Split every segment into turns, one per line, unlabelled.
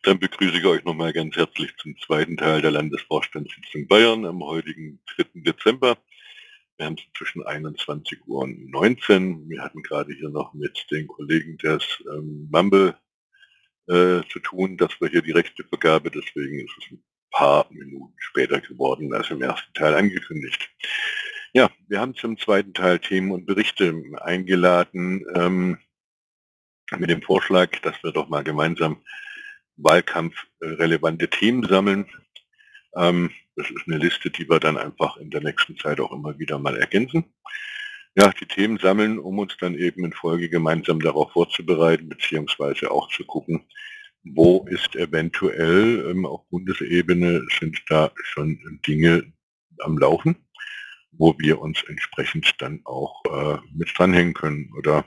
Dann begrüße ich euch nochmal ganz herzlich zum zweiten Teil der Landesvorstandssitzung Bayern am heutigen 3. Dezember. Wir haben es zwischen 21 Uhr und 19. Wir hatten gerade hier noch mit den Kollegen des Mumble zu tun, dass wir hier die Rechtevergabe, deswegen ist es ein paar Minuten später geworden als im ersten Teil angekündigt. Ja, wir haben zum zweiten Teil Themen und Berichte eingeladen mit dem Vorschlag, dass wir doch mal gemeinsam wahlkampfrelevante Themen sammeln. Das ist eine Liste, die wir dann einfach in der nächsten Zeit auch immer wieder mal ergänzen. Ja, die Themen sammeln, um uns dann eben in Folge gemeinsam darauf vorzubereiten, beziehungsweise auch zu gucken, wo ist eventuell auf Bundesebene sind da schon Dinge am Laufen, wo wir uns entsprechend dann auch mit dranhängen können oder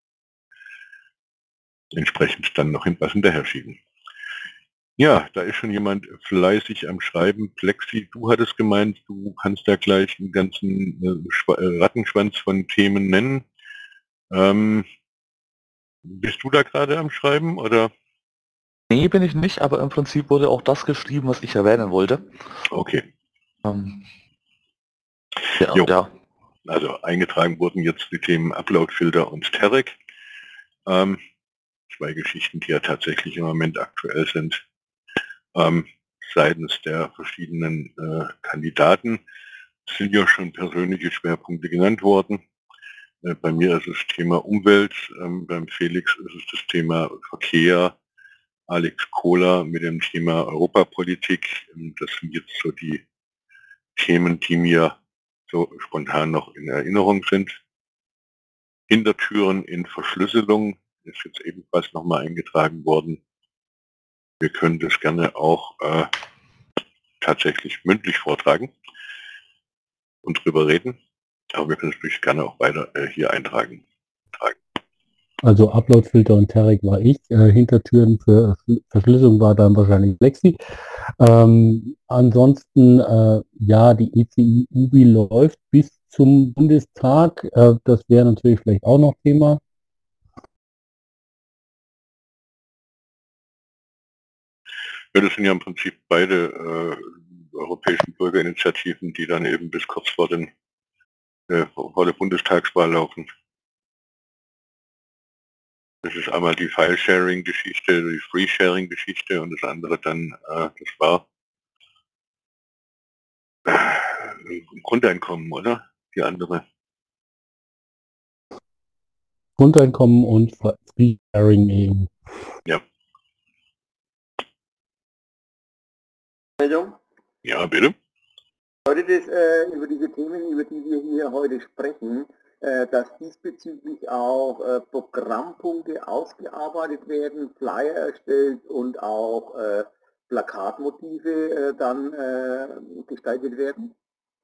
entsprechend dann noch was hinterher schieben. Ja, da ist schon jemand fleißig am Schreiben. Plexi, du hattest gemeint, du kannst da gleich einen ganzen Rattenschwanz von Themen nennen. Bist du da gerade am Schreiben oder?
Nee, bin ich nicht, aber im Prinzip wurde auch das geschrieben, was ich erwähnen wollte.
Okay.
Ja,
Jo.
ja.
Also eingetragen wurden jetzt die Themen Uploadfilter und Terek. Zwei Geschichten, die ja tatsächlich im Moment aktuell sind. Seitens der verschiedenen Kandidaten sind ja schon persönliche Schwerpunkte genannt worden. Bei mir ist es Thema Umwelt, beim Felix ist es das Thema Verkehr, Alex Kohler mit dem Thema Europapolitik. Das sind jetzt so die Themen, die mir so spontan noch in Erinnerung sind. Hintertüren in Verschlüsselung ist jetzt ebenfalls nochmal eingetragen worden. Wir können das gerne auch tatsächlich mündlich vortragen und drüber reden, aber wir können es natürlich gerne auch weiter hier eintragen.
Also Uploadfilter und Terek war ich, Hintertüren für Verschlüsselung war dann wahrscheinlich Plexi. Ansonsten, ja, die ECI-UBI läuft bis zum Bundestag. Das wäre natürlich vielleicht auch noch Thema.
Ja, das sind ja im Prinzip beide europäischen Bürgerinitiativen, die dann eben bis kurz vor der Bundestagswahl laufen. Das ist einmal die File-Sharing-Geschichte, die Free-Sharing-Geschichte und das andere dann, das war Grundeinkommen, oder? Die andere.
Grundeinkommen und Free-Sharing eben.
Ja.
Meldung?
Ja, bitte.
Bedeutet es über diese Themen, über die wir hier heute sprechen, dass diesbezüglich auch Programmpunkte ausgearbeitet werden, Flyer erstellt und auch Plakatmotive dann gestaltet werden?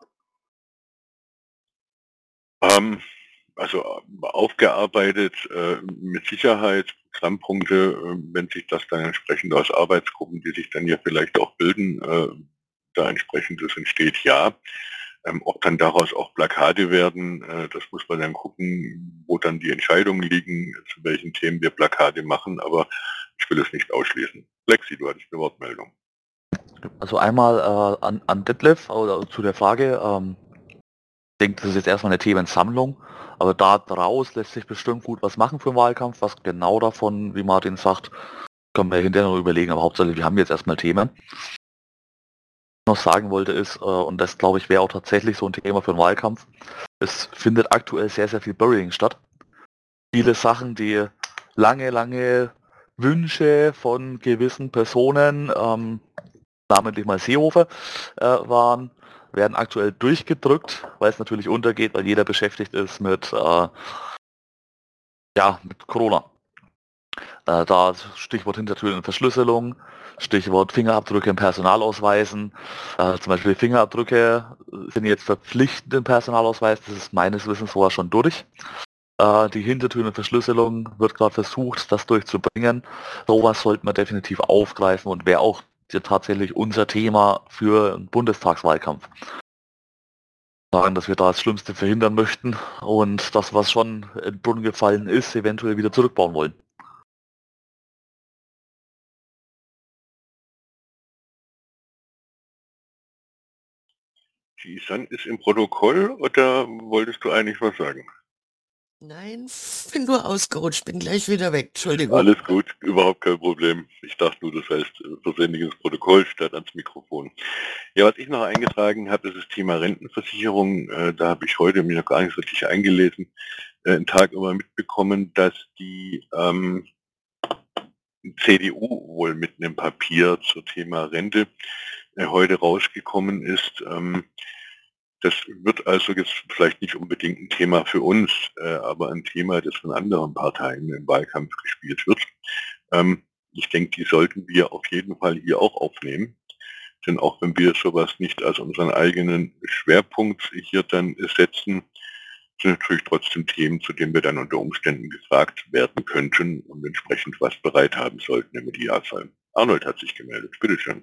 Also aufgearbeitet mit Sicherheit Programmpunkte, wenn sich das dann entsprechend aus Arbeitsgruppen, die sich dann ja vielleicht auch bilden, da entsprechendes entsteht, ja. Ob dann daraus auch Plakate werden, das muss man dann gucken, wo dann die Entscheidungen liegen, zu welchen Themen wir Plakate machen, aber ich will es nicht ausschließen. Lexi, du hattest eine Wortmeldung.
Also einmal an Detlef oder zu der Frage, ich denke, das ist jetzt erstmal eine Themensammlung, aber daraus lässt sich bestimmt gut was machen für den Wahlkampf. Was genau davon, wie Martin sagt, können wir hinterher noch überlegen, aber hauptsächlich, wir haben jetzt erstmal Themen. Was ich noch sagen wollte ist, und das glaube ich wäre auch tatsächlich so ein Thema für den Wahlkampf, es findet aktuell sehr, sehr viel Burying statt. Viele Sachen, die lange Wünsche von gewissen Personen, namentlich mal Seehofer, waren, werden aktuell durchgedrückt, weil es natürlich untergeht, weil jeder beschäftigt ist mit Corona. Da Stichwort Hintertüren und Verschlüsselung, Stichwort Fingerabdrücke in Personalausweisen. Zum Beispiel Fingerabdrücke sind jetzt verpflichtend im Personalausweis, das ist meines Wissens vorher schon durch. Die Hintertüren und Verschlüsselung wird gerade versucht, das durchzubringen. Sowas sollte man definitiv aufgreifen und wäre auch tatsächlich unser Thema für einen Bundestagswahlkampf. Sagen, dass wir da das Schlimmste verhindern möchten und das, was schon in den Brunnen gefallen ist, eventuell wieder zurückbauen wollen.
Die Isan ist im Protokoll oder wolltest du eigentlich was sagen?
Nein, bin nur ausgerutscht, bin gleich wieder weg. Entschuldigung.
Alles gut, überhaupt kein Problem. Ich dachte nur, das heißt versehentlich ins Protokoll statt ans Mikrofon. Ja, was ich noch eingetragen habe, ist das Thema Rentenversicherung. Da habe ich heute mich noch gar nicht so richtig eingelesen, einen Tag über mitbekommen, dass die CDU wohl mit einem Papier zum Thema Rente heute rausgekommen ist. Das wird also jetzt vielleicht nicht unbedingt ein Thema für uns, aber ein Thema, das von anderen Parteien im Wahlkampf gespielt wird. Ich denke, die sollten wir auf jeden Fall hier auch aufnehmen. Denn auch wenn wir sowas nicht als unseren eigenen Schwerpunkt hier dann setzen, sind natürlich trotzdem Themen, zu denen wir dann unter Umständen gefragt werden könnten und entsprechend was bereit haben sollten im Idealfall. Arnold hat sich gemeldet. Bitteschön.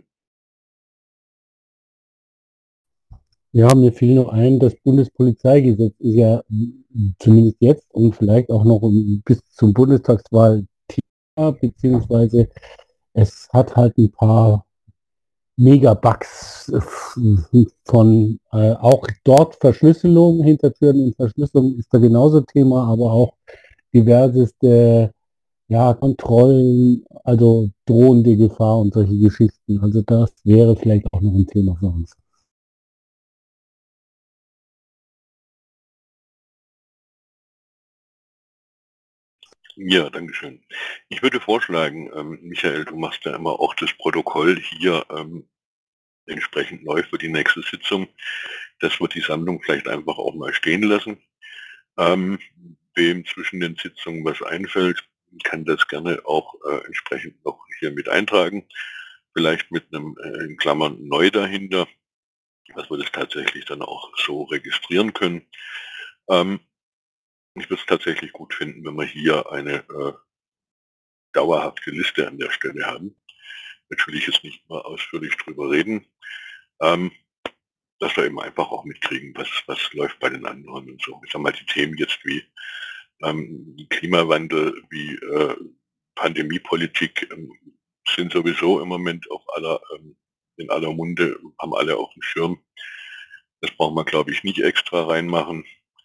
Ja, mir fiel noch ein, das Bundespolizeigesetz ist ja zumindest jetzt und vielleicht auch noch bis zum Bundestagswahl Thema, beziehungsweise es hat halt ein paar Megabugs von auch dort Verschlüsselung, Hintertüren und Verschlüsselung ist da genauso Thema, aber auch diverseste Kontrollen, also drohende Gefahr und solche Geschichten. Also das wäre vielleicht auch noch ein Thema für uns.
Ja, dankeschön. Ich würde vorschlagen, Michael, du machst ja immer auch das Protokoll hier entsprechend neu für die nächste Sitzung, dass wir die Sammlung vielleicht einfach auch mal stehen lassen. Wem zwischen den Sitzungen was einfällt, kann das gerne auch entsprechend noch hier mit eintragen. Vielleicht mit einem in Klammern neu dahinter, dass wir das tatsächlich dann auch so registrieren können. Ich würde es tatsächlich gut finden, wenn wir hier eine dauerhafte Liste an der Stelle haben. Natürlich jetzt nicht mal ausführlich drüber reden, dass wir eben einfach auch mitkriegen, was läuft bei den anderen und so. Ich sag mal, die Themen jetzt wie Klimawandel, wie Pandemiepolitik sind sowieso im Moment auf in aller Munde, haben alle auf dem Schirm. Das braucht man, glaube ich, nicht extra reinmachen.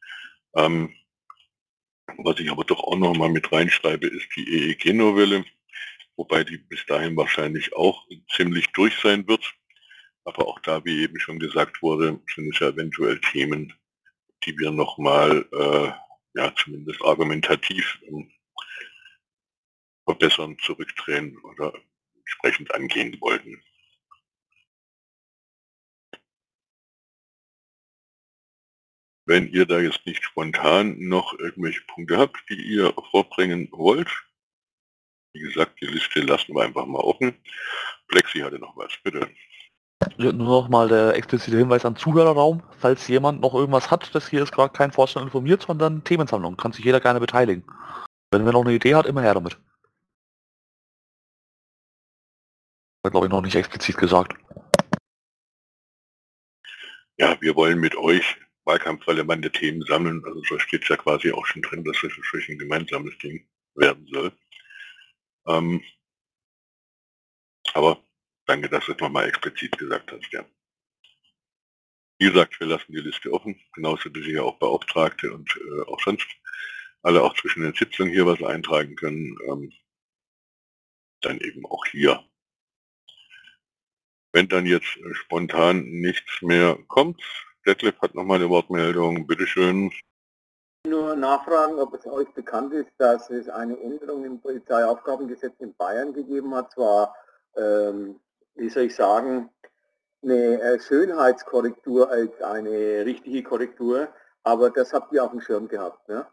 Was ich aber doch auch noch mal mit reinschreibe, ist die EEG-Novelle, wobei die bis dahin wahrscheinlich auch ziemlich durch sein wird. Aber auch da, wie eben schon gesagt wurde, sind es ja eventuell Themen, die wir nochmal, zumindest argumentativ verbessern, zurückdrehen oder entsprechend angehen wollten. Wenn ihr da jetzt nicht spontan noch irgendwelche Punkte habt, die ihr vorbringen wollt, wie gesagt, die Liste lassen wir einfach mal offen. Plexi hatte noch was, bitte.
Nur noch mal der explizite Hinweis an Zuhörerraum, falls jemand noch irgendwas hat, das hier ist gerade kein Vorstand informiert, sondern Themensammlung, kann sich jeder gerne beteiligen. Wenn wer noch eine Idee hat, immer her damit. Hat glaube ich noch nicht explizit gesagt.
Ja, wir wollen mit euch wahlkampfrelevante Themen sammeln, also so steht es ja quasi auch schon drin, dass das wirklich ein gemeinsames Ding werden soll. Aber danke, dass du es nochmal explizit gesagt hast, ja. Wie gesagt, wir lassen die Liste offen, genauso wie Sie ja auch Beauftragte und auch sonst alle auch zwischen den Sitzungen hier was eintragen können, dann eben auch hier. Wenn dann jetzt spontan nichts mehr kommt, Detlef hat nochmal eine Wortmeldung, bitteschön.
Nur nachfragen, ob es euch bekannt ist, dass es eine Änderung im Polizeiaufgabengesetz in Bayern gegeben hat. Zwar, wie soll ich sagen, eine Schönheitskorrektur als eine richtige Korrektur, aber das habt ihr auf dem Schirm gehabt, ne?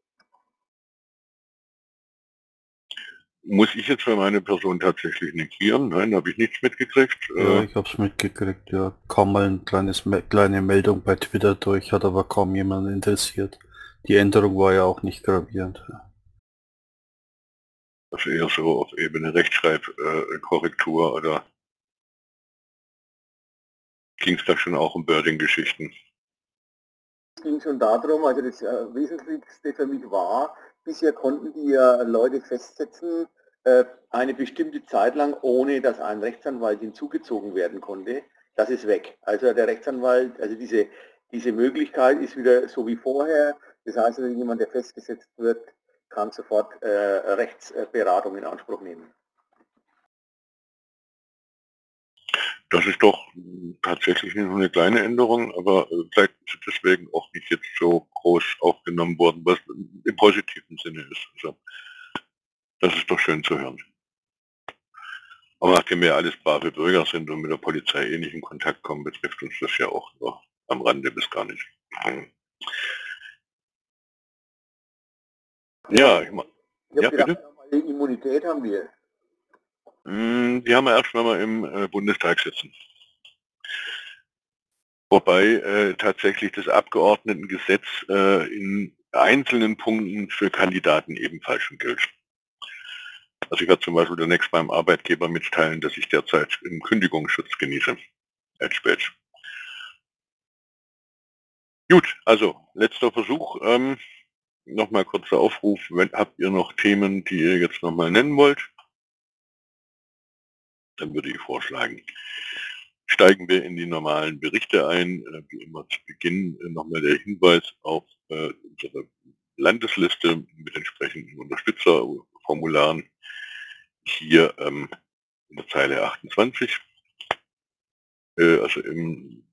Muss ich jetzt für meine Person tatsächlich negieren? Nein, habe ich nichts mitgekriegt.
Ja, ich habe es mitgekriegt, ja. Kam mal ein kleine Meldung bei Twitter durch, hat aber kaum jemanden interessiert. Die Änderung war ja auch nicht gravierend.
Also eher so auf Ebene Rechtschreibkorrektur oder ging es da schon auch um Birding-Geschichten?
Es ging schon darum, also das Wesentlichste für mich war, bisher konnten die ja Leute festsetzen, eine bestimmte Zeit lang, ohne dass ein Rechtsanwalt hinzugezogen werden konnte. das ist weg. Also der Rechtsanwalt, also diese Möglichkeit ist wieder so wie vorher. Das heißt, wenn jemand, der festgesetzt wird, kann sofort Rechtsberatung in Anspruch nehmen.
Das ist doch tatsächlich nur eine kleine Änderung, aber vielleicht ist deswegen auch nicht jetzt so groß aufgenommen worden, was im positiven Sinne ist. Also, das ist doch schön zu hören. Aber nachdem wir alles brave Bürger sind und mit der Polizei eh nicht in Kontakt kommen, betrifft uns das ja auch nur am Rande bis gar nicht. Ja, ich
habe
ja,
gedacht,
bitte?
die Immunität haben wir.
Die haben wir erst, wenn wir im Bundestag sitzen. Wobei tatsächlich das Abgeordnetengesetz in einzelnen Punkten für Kandidaten ebenfalls schon gilt. Also ich werde zum Beispiel demnächst beim Arbeitgeber mitteilen, dass ich derzeit einen Kündigungsschutz genieße als Badge. Gut, also letzter Versuch. Nochmal kurzer Aufruf, habt ihr noch Themen, die ihr jetzt nochmal nennen wollt? Dann würde ich vorschlagen, steigen wir in die normalen Berichte ein. Wie immer zu Beginn nochmal der Hinweis auf unsere Landesliste mit entsprechenden Unterstützerformularen hier in der Zeile 28, also im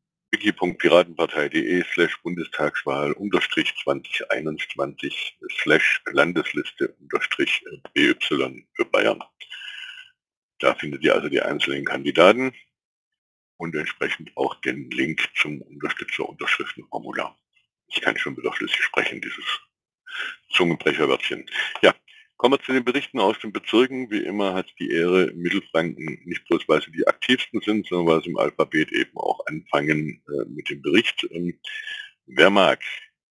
wiki.piratenpartei.de/bundestagwahl-2021/Landesliste-BY für Bayern. Da findet ihr also die einzelnen Kandidaten und entsprechend auch den Link zum Unterstützer-Unterschriftenformular. Ich kann schon wieder flüssig sprechen, dieses Zungenbrecherwörtchen. Ja, kommen wir zu den Berichten aus den Bezirken. Wie immer hat die Ehre Mittelfranken, nicht bloß weil sie die aktivsten sind, sondern weil sie im Alphabet eben auch anfangen mit dem Bericht. Wer mag?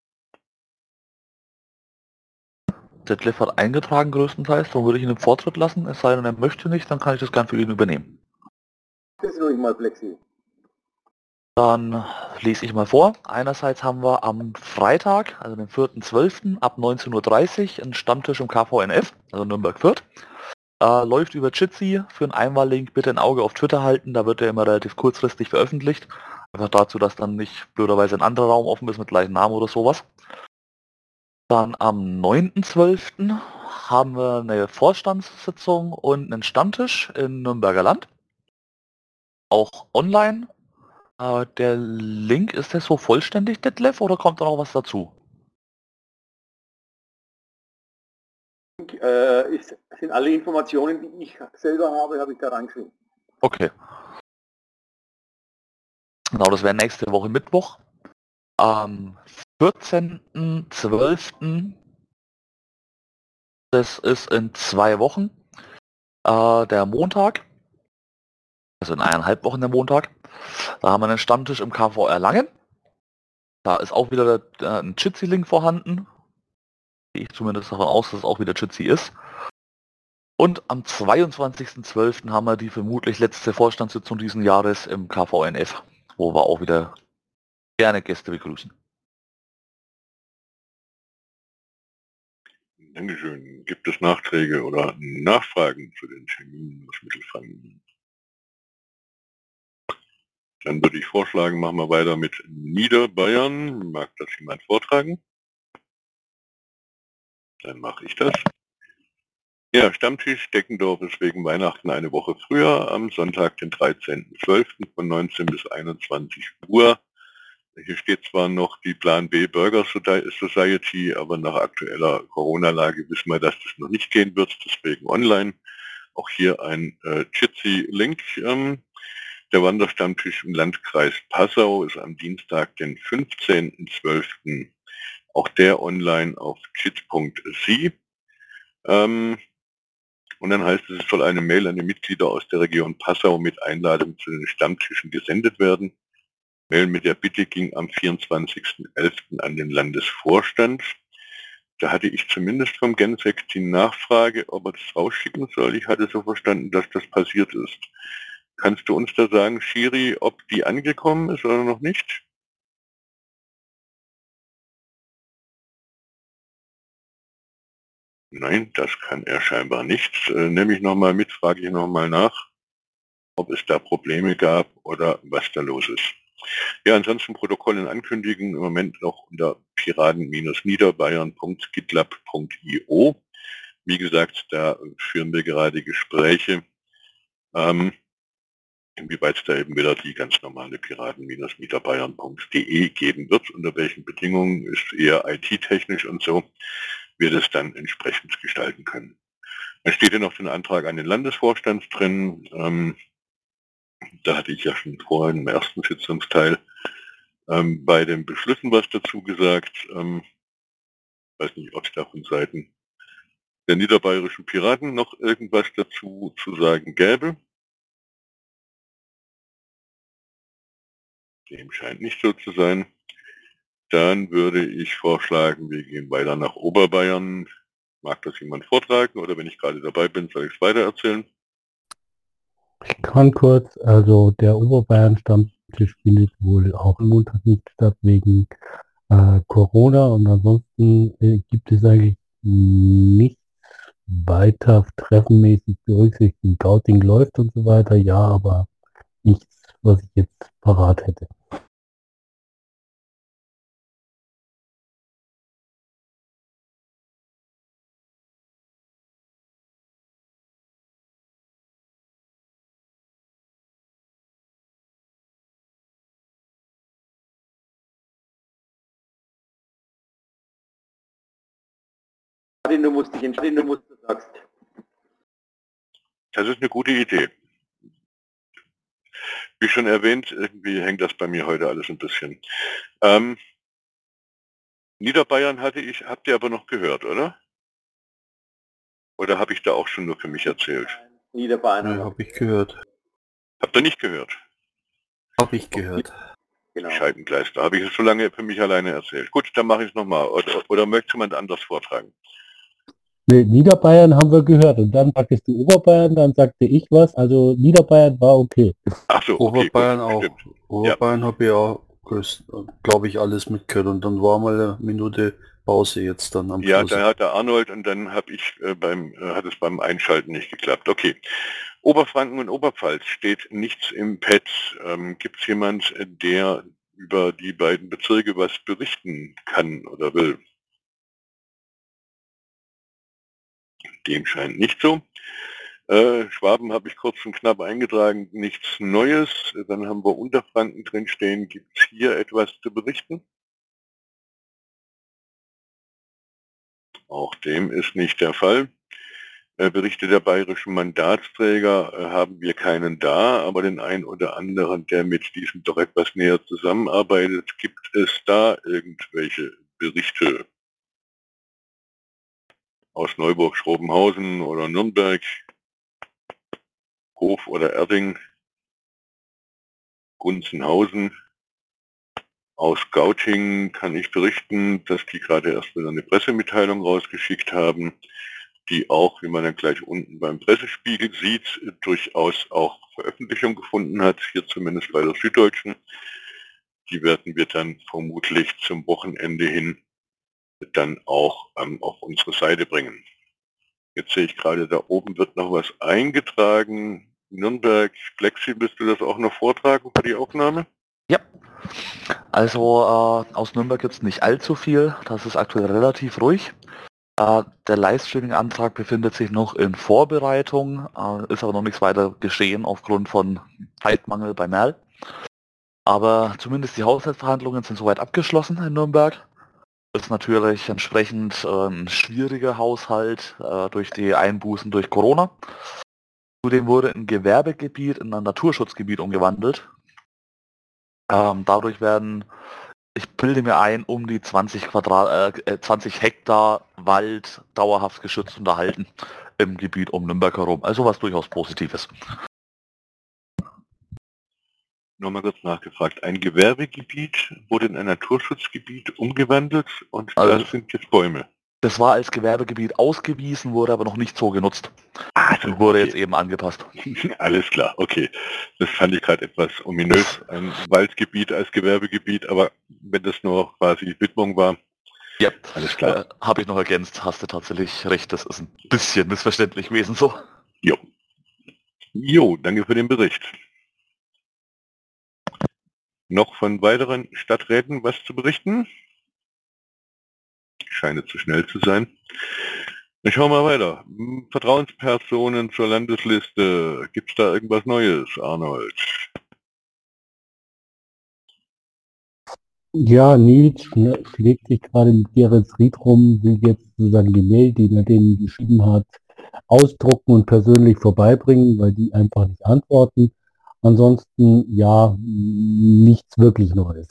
Detlef hat eingetragen größtenteils, darum würde ich ihn im Vortritt lassen, es sei denn, er möchte nicht, dann kann ich das gern für ihn übernehmen.
Das ist ruhig mal Flexi.
Dann lese ich mal vor. Einerseits haben wir am Freitag, also den 4.12. ab 19:30 Uhr einen Stammtisch im KVNF, also Nürnberg-Fürth. Läuft über Jitsi. Für einen Einwahllink bitte ein Auge auf Twitter halten, da wird er immer relativ kurzfristig veröffentlicht. Einfach dazu, dass dann nicht blöderweise ein anderer Raum offen ist mit gleichem Namen oder sowas. Dann am 9.12. haben wir eine Vorstandssitzung und einen Stammtisch in Nürnberger Land. Auch online. Der Link, ist der so vollständig, Detlef, oder kommt da noch was dazu?
Sind alle Informationen, die ich selber habe ich da reingeschrieben.
Okay. Genau, das wäre nächste Woche Mittwoch. Am 14.12. Das ist in 2 Wochen. Der Montag. Also in 1,5 Wochen der Montag. Da haben wir einen Stammtisch im KV Erlangen. Da ist auch wieder ein Jitsi-Link vorhanden. Gehe ich zumindest davon aus, dass es auch wieder Jitsi ist. Und am 22.12. haben wir die vermutlich letzte Vorstandssitzung diesen Jahres im KVNF, wo wir auch wieder gerne Gäste begrüßen.
Dankeschön. Gibt es Nachträge oder Nachfragen zu den Terminen aus Mittelfranken? Dann würde ich vorschlagen, machen wir weiter mit Niederbayern. Mag das jemand vortragen? Dann mache ich das. Ja, Stammtisch Deckendorf ist wegen Weihnachten eine Woche früher, am Sonntag, den 13.12. von 19 bis 21 Uhr. Hier steht zwar noch die Plan B Burger Society, aber nach aktueller Corona-Lage wissen wir, dass das noch nicht gehen wird, deswegen online. Auch hier ein Jitsi-Link. Der Wanderstammtisch im Landkreis Passau ist am Dienstag, den 15.12. Auch der online auf jit.sie. Und dann heißt es, es soll eine Mail an die Mitglieder aus der Region Passau mit Einladung zu den Stammtischen gesendet werden. Mail mit der Bitte ging am 24.11. an den Landesvorstand. Da hatte ich zumindest vom Gensek die Nachfrage, ob er das rausschicken soll. Ich hatte so verstanden, dass das passiert ist. Kannst du uns da sagen, Schiri, ob die angekommen ist oder noch nicht? Nein, das kann er scheinbar nicht. Nehme ich nochmal mit, frage ich nochmal nach. ob es da Probleme gab oder was da los ist. Ja, ansonsten Protokoll und Ankündigungen im Moment noch unter piraten-niederbayern.gitlab.io. Wie gesagt, da führen wir gerade Gespräche, inwieweit es da eben wieder die ganz normale piraten-niederbayern.de geben wird, unter welchen Bedingungen ist eher IT-technisch und so, wir das dann entsprechend gestalten können. Dann steht hier noch den Antrag an den Landesvorstand drin. Da hatte ich ja schon vorhin im ersten Sitzungsteil bei den Beschlüssen was dazu gesagt. Weiß nicht, ob es da von Seiten der niederbayerischen Piraten noch irgendwas dazu zu sagen gäbe. Dem scheint nicht so zu sein. Dann würde ich vorschlagen, wir gehen weiter nach Oberbayern. Mag das jemand vortragen oder wenn ich gerade dabei bin, soll ich es weiter erzählen?
Ich kann kurz, also der Oberbayern-Stammtisch findet wohl auch am Montag nicht statt wegen Corona und ansonsten gibt es eigentlich nichts weiter treffenmäßig berücksichtigen. Scouting läuft und so weiter, ja, aber nichts, was ich jetzt parat hätte.
Martin, du musst dich entscheiden, was du sagst.
Das ist eine gute Idee. Wie schon erwähnt, irgendwie hängt das bei mir heute alles ein bisschen. Niederbayern habt ihr aber noch gehört, oder? Oder habe ich da auch schon nur für mich erzählt?
Niederbayern.
Ja, habe ich gehört.
Habt ihr nicht gehört?
Habe ich gehört.
Genau.
Scheibengleister. Habe ich es so lange für mich alleine erzählt. Gut, dann mache ich es nochmal. Oder möchte jemand anders vortragen?
Nee, Niederbayern haben wir gehört und dann sagtest du Oberbayern, dann sagte ich was, also Niederbayern war okay.
Ach so, okay,
Oberbayern
gut,
auch.
stimmt.
Oberbayern habe ich auch, glaube ich, alles mitgehört und dann war mal eine Minute Pause jetzt dann am
Ja,
Schluss.
da hat der Arnold und dann habe ich hat es beim Einschalten nicht geklappt. Okay. Oberfranken und Oberpfalz steht nichts im Pad. Gibt es jemand, der über die beiden Bezirke was berichten kann oder will? Dem scheint nicht so. Schwaben habe ich kurz und knapp eingetragen, nichts Neues. Dann haben wir Unterfranken drin stehen. Gibt es hier etwas zu berichten? Auch dem ist nicht der Fall. Berichte der bayerischen Mandatsträger haben wir keinen da, aber den einen oder anderen, der mit diesem doch etwas näher zusammenarbeitet. Gibt es da irgendwelche Berichte aus Neuburg, Schrobenhausen oder Nürnberg, Hof oder Erding, Gunzenhausen? Aus Gauting kann ich berichten, dass die gerade erst wieder eine Pressemitteilung rausgeschickt haben, die auch, wie man dann gleich unten beim Pressespiegel sieht, durchaus auch Veröffentlichung gefunden hat, hier zumindest bei der Süddeutschen. Die werden wir dann vermutlich zum Wochenende hin dann auch auf unsere Seite bringen. Jetzt sehe ich gerade, da oben wird noch was eingetragen. Nürnberg, Flexi, willst du das auch noch vortragen für die Aufnahme?
Ja, also aus Nürnberg gibt es nicht allzu viel, das ist aktuell relativ ruhig. Der Livestreaming-Antrag befindet sich noch in Vorbereitung, ist aber noch nichts weiter geschehen aufgrund von Zeitmangel bei Merl. Aber zumindest die Haushaltsverhandlungen sind soweit abgeschlossen in Nürnberg. Ist natürlich entsprechend ein schwieriger Haushalt durch die Einbußen durch Corona. Zudem wurde ein Gewerbegebiet in ein Naturschutzgebiet umgewandelt. Dadurch werden, ich bilde mir ein, um die 20 Hektar Wald dauerhaft geschützt und erhalten im Gebiet um Nürnberg herum. Also was durchaus Positives.
Nochmal kurz nachgefragt. Ein Gewerbegebiet wurde in ein Naturschutzgebiet umgewandelt und
Also,
das sind jetzt Bäume.
Das war als Gewerbegebiet ausgewiesen, wurde aber noch nicht so genutzt.
Also,
Wurde
okay.
jetzt eben angepasst.
Alles klar, okay. Das fand ich gerade etwas ominös. Ein Waldgebiet als Gewerbegebiet, aber wenn das nur quasi Widmung war,
Ja,
alles klar.
Habe ich noch ergänzt, hast du tatsächlich recht, das ist ein bisschen missverständlich gewesen so.
Jo. Jo, danke für den Bericht. Noch von weiteren Stadträten was zu berichten? Scheint zu schnell zu sein. Ich schau mal weiter. Vertrauenspersonen zur Landesliste. Gibt's da irgendwas Neues, Arnold?
Ja, Nils schlägt sich gerade mit Gerrit Ried rum, will jetzt sozusagen die Mail, die er denen geschrieben hat, ausdrucken und persönlich vorbeibringen, weil die einfach nicht antworten. Ansonsten, ja, nichts wirklich Neues.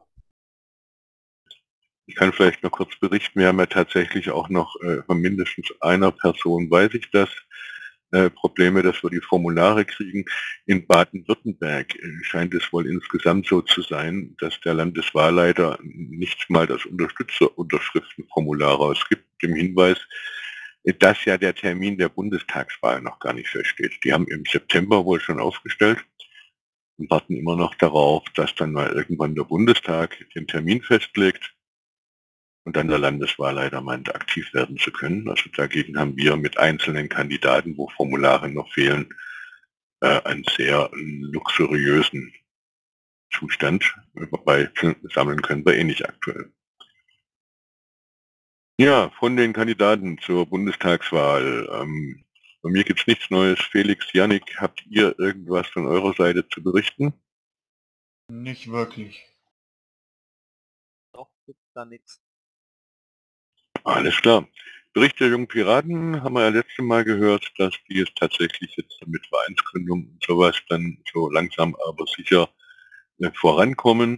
Ich kann vielleicht noch kurz berichten, wir haben ja tatsächlich auch noch von mindestens einer Person, weiß ich das, Probleme, dass wir die Formulare kriegen. In Baden-Württemberg scheint es wohl insgesamt so zu sein, dass der Landeswahlleiter nicht mal das Unterstützerunterschriftenformular rausgibt, mit dem Hinweis, dass ja der Termin der Bundestagswahl noch gar nicht feststeht. Die haben im September wohl schon aufgestellt und warten immer noch darauf, dass dann mal irgendwann der Bundestag den Termin festlegt und dann der Landeswahlleiter meint, aktiv werden zu können. Also dagegen haben wir mit einzelnen Kandidaten, wo Formulare noch fehlen, einen sehr luxuriösen Zustand. Wobei sammeln können wir eh nicht aktuell. Ja, von den Kandidaten zur Bundestagswahl. Bei mir gibt's nichts Neues. Felix, Jannik, habt ihr irgendwas von eurer Seite zu berichten?
Nicht wirklich.
Doch, gibt's da nichts.
Alles klar. Bericht der jungen Piraten haben wir ja letztes Mal gehört, dass die es tatsächlich jetzt mit Vereinsgründung und sowas dann so langsam aber sicher vorankommen.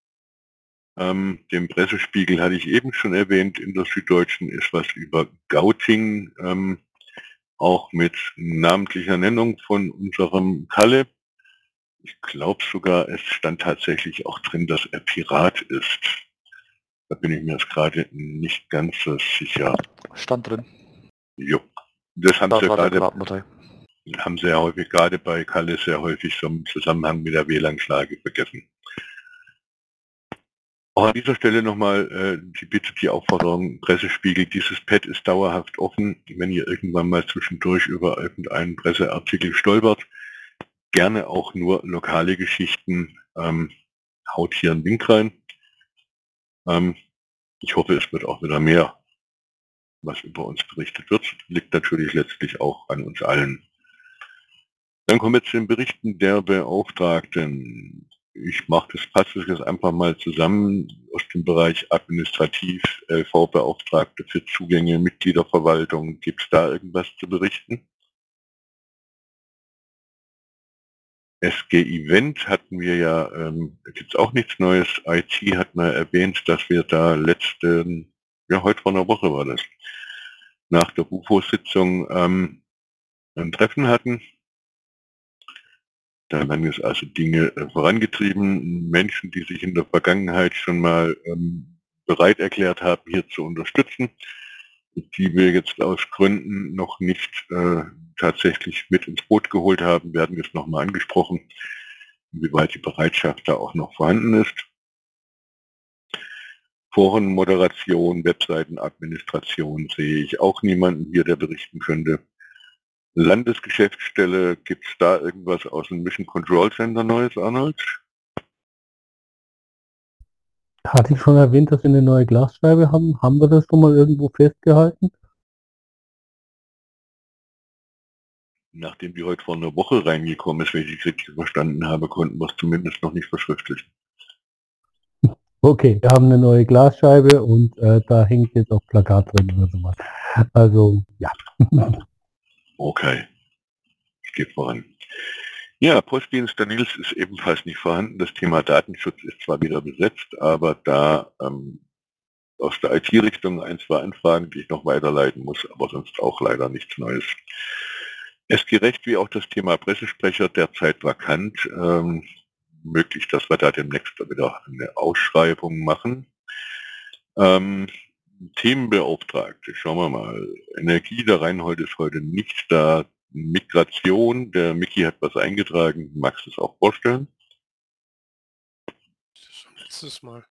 Den Pressespiegel hatte ich eben schon erwähnt, in der Süddeutschen ist was über Gauting, auch mit namentlicher Nennung von unserem Kalle. Ich glaube sogar, es stand tatsächlich auch drin, dass er Pirat ist. Da bin ich mir jetzt gerade nicht ganz so sicher.
Stand drin.
Jo. Das haben
Da
sie
war der
gerade,
Piratenpartei.
haben sie ja häufig, gerade bei Kalle sehr häufig so im Zusammenhang mit der WLAN-Klage vergessen. Auch an dieser Stelle nochmal die Bitte, die Aufforderung, Pressespiegel, dieses Pad ist dauerhaft offen. Wenn ihr irgendwann mal zwischendurch über irgendeinen Presseartikel stolpert, gerne auch nur lokale Geschichten, haut hier einen Link rein. Ich hoffe, es wird auch wieder mehr, was über uns berichtet wird. Liegt natürlich letztlich auch an uns allen. Dann kommen wir zu den Berichten der Beauftragten. Ich fasse das jetzt einfach mal zusammen aus dem Bereich Administrativ, LV-Beauftragte für Zugänge, Mitgliederverwaltung. Gibt es da irgendwas zu berichten? SG Event hatten wir ja, gibt es auch nichts Neues. IT hat mal erwähnt, dass wir da heute vor einer Woche war das, nach der UFO-Sitzung ein Treffen hatten. Da werden jetzt also Dinge vorangetrieben, Menschen, die sich in der Vergangenheit schon mal bereit erklärt haben, hier zu unterstützen, die wir jetzt aus Gründen noch nicht tatsächlich mit ins Boot geholt haben, werden jetzt nochmal angesprochen, inwieweit die Bereitschaft da auch noch vorhanden ist. Forenmoderation, Webseitenadministration sehe ich auch niemanden hier, der berichten könnte. Landesgeschäftsstelle, gibt es da irgendwas aus dem Mission Control Center Neues, Arnold?
Hatte ich schon erwähnt, dass wir eine neue Glasscheibe haben? Haben wir das schon mal irgendwo festgehalten?
Nachdem die heute vor einer Woche reingekommen ist, wenn ich die richtig verstanden habe, konnten wir es zumindest noch nicht verschriftlichen.
Okay, wir haben eine neue Glasscheibe und da hängt jetzt auch Plakat drin oder sowas. Also, ja.
Okay, es geht voran. Ja, Postdienst der Nils ist ebenfalls nicht vorhanden. Das Thema Datenschutz ist zwar wieder besetzt, aber da aus der IT-Richtung ein, zwei Anfragen, die ich noch weiterleiten muss, aber sonst auch leider nichts Neues. SG Recht wie auch das Thema Pressesprecher derzeit vakant. Möglich, dass wir da demnächst wieder eine Ausschreibung machen. Themenbeauftragte, schauen wir mal. Energie, der Reinhold ist heute nicht da. Migration, der Micky hat was eingetragen. Magst du es auch vorstellen?
Das ist schon letztes Mal.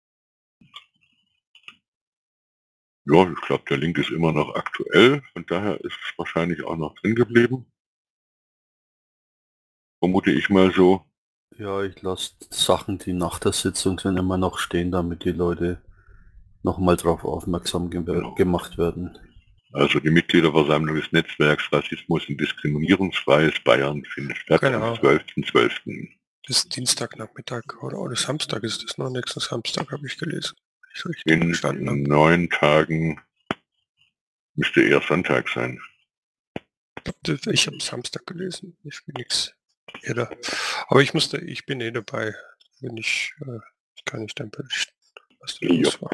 Ja, ich glaube, der Link ist immer noch aktuell. Von daher ist es wahrscheinlich auch noch drin geblieben. Vermute ich mal so.
Ja, ich lasse Sachen, die nach der Sitzung sind, immer noch stehen, damit die Leute nochmal drauf aufmerksam
Genau.
gemacht werden.
Also die Mitgliederversammlung des Netzwerks Rassismus und Diskriminierungsfreies Bayern findet statt
Genau.
am 12.12.
Das ist Dienstagnachmittag oder Samstag ist das, noch nächsten Samstag habe ich gelesen. Ich richtig
In
verstanden habe.
9 Tagen müsste eher Sonntag sein.
Ich habe Samstag gelesen. Ich bin nichts. Aber ich bin dabei. Wenn ich kann ich dann berichten, was da
Ja.
los war.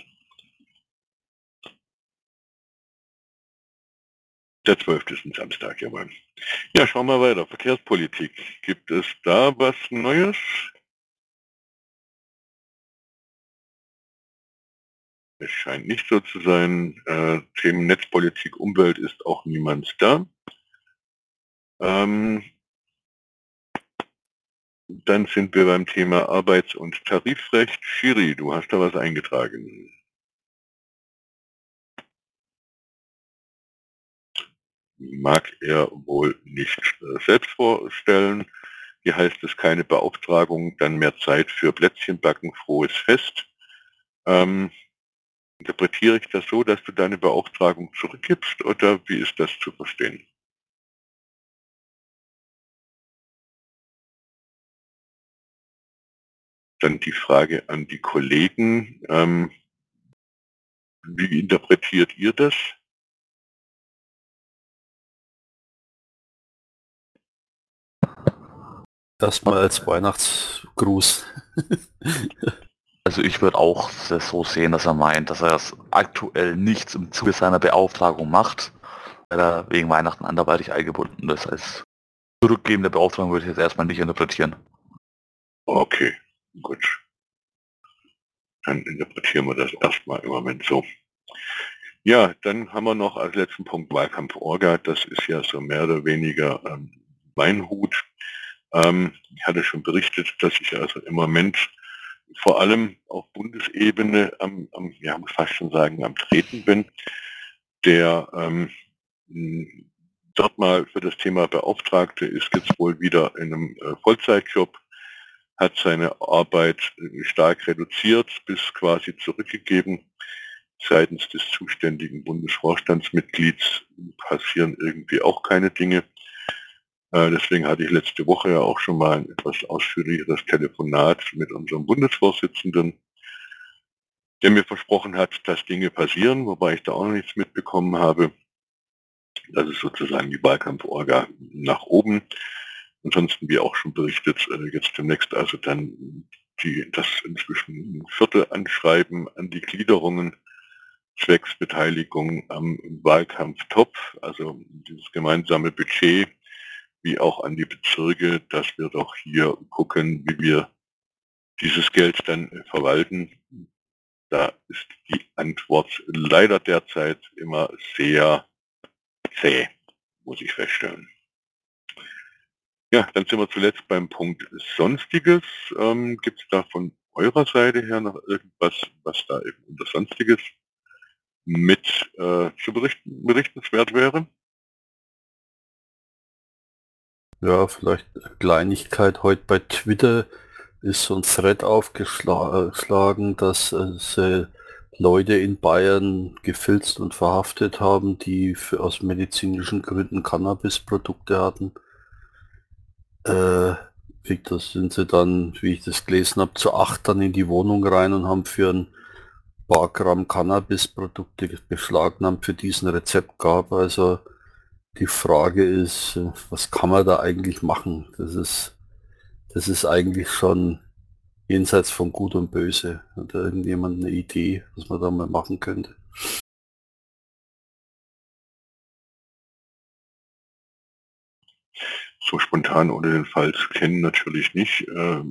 Der 12. ist ein Samstag, jawohl. Ja, schauen wir weiter. Verkehrspolitik. Gibt es da was Neues? Es scheint nicht so zu sein. Themen Netzpolitik, Umwelt ist auch niemand da. Dann sind wir beim Thema Arbeits- und Tarifrecht. Schiri, du hast da was eingetragen. Mag er wohl nicht selbst vorstellen. Hier heißt es keine Beauftragung, dann mehr Zeit für Plätzchenbacken, frohes Fest. Interpretiere ich das so, dass du deine Beauftragung zurückgibst oder wie ist das zu verstehen? Dann die Frage an die Kollegen. Wie interpretiert ihr das?
Erstmal als Weihnachtsgruß.
Also ich würde auch das so sehen, dass er meint, dass er es aktuell nichts im Zuge seiner Beauftragung macht, weil er wegen Weihnachten anderweitig eingebunden ist. Als zurückgebende Beauftragung würde ich jetzt erstmal nicht interpretieren.
Okay, gut. Dann interpretieren wir das erstmal im Moment so. Ja, dann haben wir noch als letzten Punkt Wahlkampf-Orga. Das ist ja so mehr oder weniger mein Hut. Ich hatte schon berichtet, dass ich also im Moment vor allem auf Bundesebene ja, muss fast schon sagen, am Treten bin, der dort mal für das Thema Beauftragte ist jetzt wohl wieder in einem Vollzeitjob, hat seine Arbeit stark reduziert bis quasi zurückgegeben. Seitens des zuständigen Bundesvorstandsmitglieds passieren irgendwie auch keine Dinge. Deswegen hatte ich letzte Woche ja auch schon mal ein etwas ausführlicheres Telefonat mit unserem Bundesvorsitzenden, der mir versprochen hat, dass Dinge passieren, wobei ich da auch noch nichts mitbekommen habe. Das ist sozusagen die Wahlkampf-Orga nach oben. Ansonsten, wie auch schon berichtet, jetzt demnächst also dann das inzwischen vierte Anschreiben an die Gliederungen zwecks Beteiligung am Wahlkampftopf, also dieses gemeinsame Budget, wie auch an die Bezirke, dass wir doch hier gucken, wie wir dieses Geld dann verwalten. Da ist die Antwort leider derzeit immer sehr zäh, muss ich feststellen. Ja, dann sind wir zuletzt beim Punkt Sonstiges. Gibt es da von eurer Seite her noch irgendwas, was da eben unter Sonstiges mit zu berichtenswert wäre?
Ja, vielleicht Kleinigkeit. Heute bei Twitter ist so ein Thread aufgeschlagen, dass Leute in Bayern gefilzt und verhaftet haben, die aus medizinischen Gründen Cannabisprodukte hatten. Das sind sie dann, wie ich das gelesen habe, zu 8 dann in die Wohnung rein und haben für ein paar Gramm Cannabisprodukte beschlagnahmt, für diesen Rezept gab. Also die Frage ist, was kann man da eigentlich machen? Das ist eigentlich schon jenseits von Gut und Böse. Hat da irgendjemand eine Idee, was man da mal machen könnte?
So spontan ohne den Fall zu kennen natürlich nicht.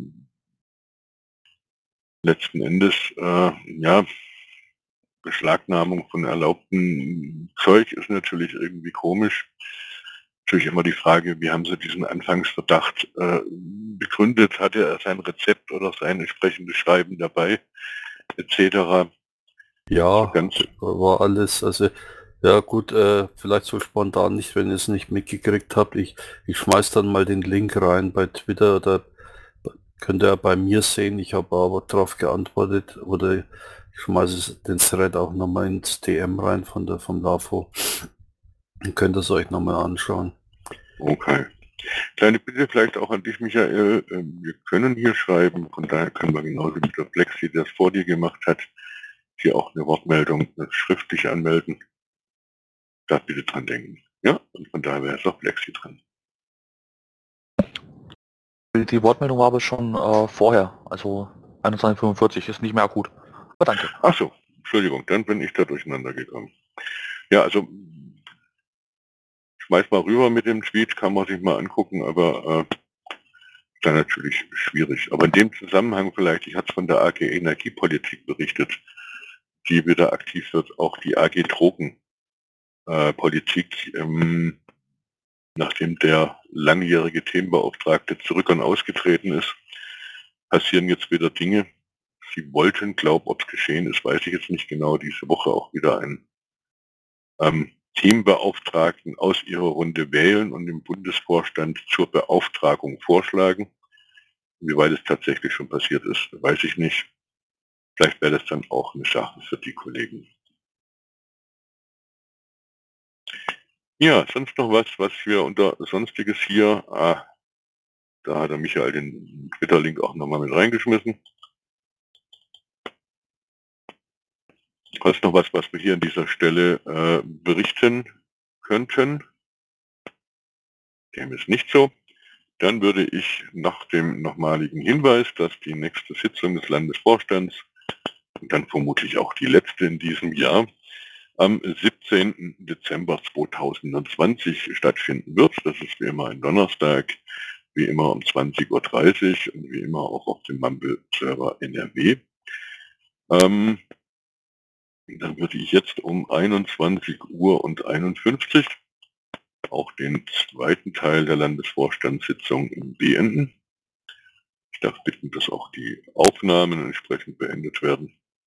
Letzten Endes, ja, Beschlagnahmung von erlaubtem Zeug ist natürlich irgendwie komisch. Natürlich immer die Frage, wie haben Sie diesen Anfangsverdacht begründet? Hatte er sein Rezept oder sein entsprechendes Schreiben dabei, etc.?
Ja,
So ganz
war alles, also Ja gut, vielleicht so spontan nicht, wenn ihr es nicht mitgekriegt habt. Ich schmeiß dann mal den Link rein bei Twitter oder könnt ihr bei mir sehen. Ich habe aber darauf geantwortet oder ich schmeiße den Thread auch nochmal ins DM rein vom LAFO. Dann könnt ihr es euch nochmal anschauen.
Okay. Kleine Bitte vielleicht auch an dich, Michael. Wir können hier schreiben, von daher können wir genauso wie der Flexi, der es vor dir gemacht hat, hier auch eine Wortmeldung schriftlich anmelden. Da bitte dran denken. Ja, und von daher wäre es auch Flexi dran.
Die Wortmeldung war aber schon vorher, also 21:45 ist nicht mehr akut. Aber danke.
Ach so, Entschuldigung, dann bin ich da durcheinander gekommen. Ja, also schmeiß mal rüber mit dem Tweet, kann man sich mal angucken, aber dann natürlich schwierig. Aber in dem Zusammenhang vielleicht, ich hatte es von der AG Energiepolitik berichtet, die wieder aktiv wird, auch die AG Drogenpolitik, nachdem der langjährige Themenbeauftragte zurück und ausgetreten ist, passieren jetzt wieder Dinge. Sie wollten, ob es geschehen ist, weiß ich jetzt nicht genau, diese Woche auch wieder einen Themenbeauftragten aus ihrer Runde wählen und dem Bundesvorstand zur Beauftragung vorschlagen. Wie weit es tatsächlich schon passiert ist, weiß ich nicht. Vielleicht wäre das dann auch eine Sache für die Kollegen. Ja, sonst noch was wir unter Sonstiges hier, da hat der Michael den Twitter-Link auch nochmal mit reingeschmissen. Was noch was wir hier an dieser Stelle berichten könnten? Dem ist nicht so. Dann würde ich nach dem nochmaligen Hinweis, dass die nächste Sitzung des Landesvorstands und dann vermutlich auch die letzte in diesem Jahr am 17. Dezember 2020 stattfinden wird. Das ist wie immer ein Donnerstag, wie immer um 20:30 Uhr und wie immer auch auf dem Mumble-Server NRW. Dann würde ich jetzt um 21:51 Uhr auch den zweiten Teil der Landesvorstandssitzung beenden. Ich darf bitten, dass auch die Aufnahmen entsprechend beendet werden.